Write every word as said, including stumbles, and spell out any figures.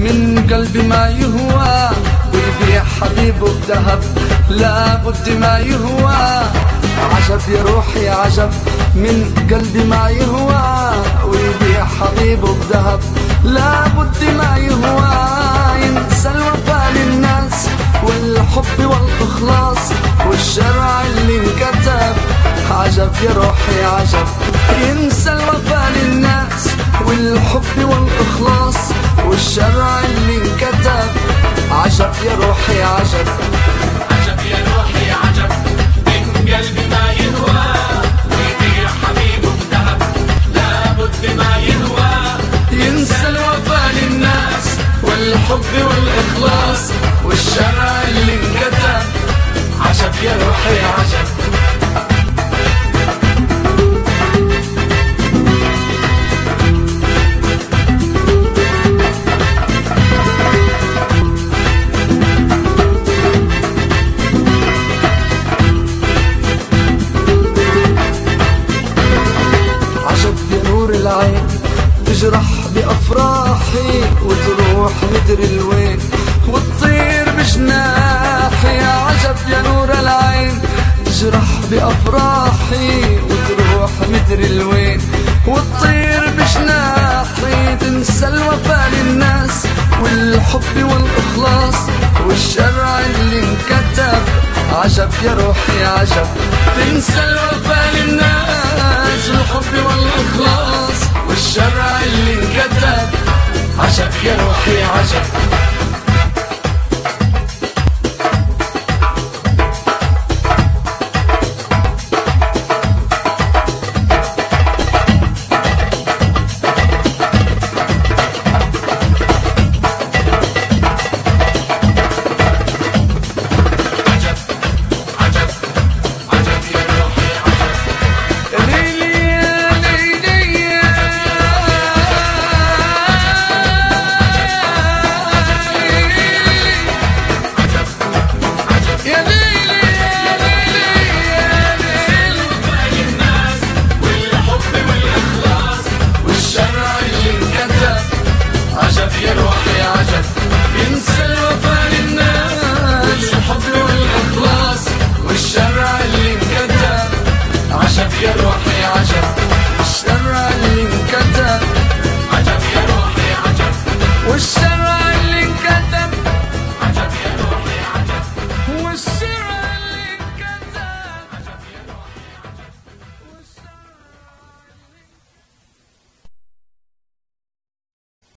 من قلبي ما يهوى، ويبيع حبيبه بذهب لا بد ما يهوى. عجب يا روحي عجب من قلبي ما يهوى، ويبيع حبيبه بذهب لا بد ما يهوى. ينسى الوفاء للناس والحب والإخلاص والشرع اللي انكتب. عجب يا روحي عجب، ينسى الوفاء للناس والحب والإخلاص والشرع اللي انكتب. عجب يا روحي عجب، عجب يا روحي عجب من قلبي ما يهوى، ويبيع حبيبه بذهب لا بد ما يهوى. ينسى الوفاء للناس والحب والإخلاص والشرع اللي انكتب. عجب يا روحي عجب. العين تجرح بأفراحي وتروح مدري الوين وتطير بجناحي. يا عجب يا نور العين تجرح بأفراحي وتروح مدري الوين وتطير بجناحي. تنسى الوفاء للناس والحب والإخلاص والشرع اللي انكتب. عجب يا روحي عجب، تنسى الوفاء للناس والحب والإخلاص والشرع اللي انكتب. عجب يا روحي عجب.